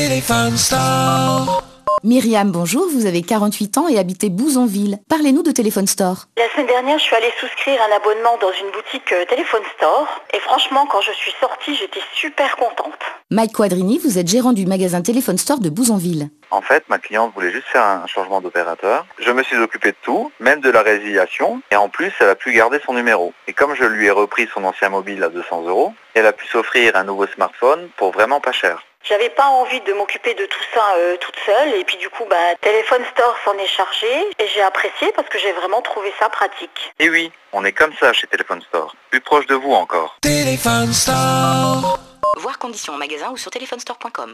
Téléphone Store. Myriam, bonjour, vous avez 48 ans et habitez Bouzonville. Parlez-nous de Téléphone Store. La semaine dernière, je suis allée souscrire un abonnement dans une boutique Téléphone Store. Et franchement, quand je suis sortie, j'étais super contente. Mike Quadrini, vous êtes gérant du magasin Téléphone Store de Bouzonville. En fait, ma cliente voulait juste faire un changement d'opérateur. Je me suis occupé de tout, même de la résiliation. Et en plus, elle a pu garder son numéro. Et comme je lui ai repris son ancien mobile à 200 €, elle a pu s'offrir un nouveau smartphone pour vraiment pas cher. J'avais pas envie de m'occuper de tout ça toute seule. Et puis du coup, Téléphone Store s'en est chargé. Et j'ai apprécié parce que j'ai vraiment trouvé ça pratique. Et oui, on est comme ça chez Téléphone Store. Plus proche de vous encore. Téléphone Store. Voir conditions en magasin ou sur téléphonesstore.com.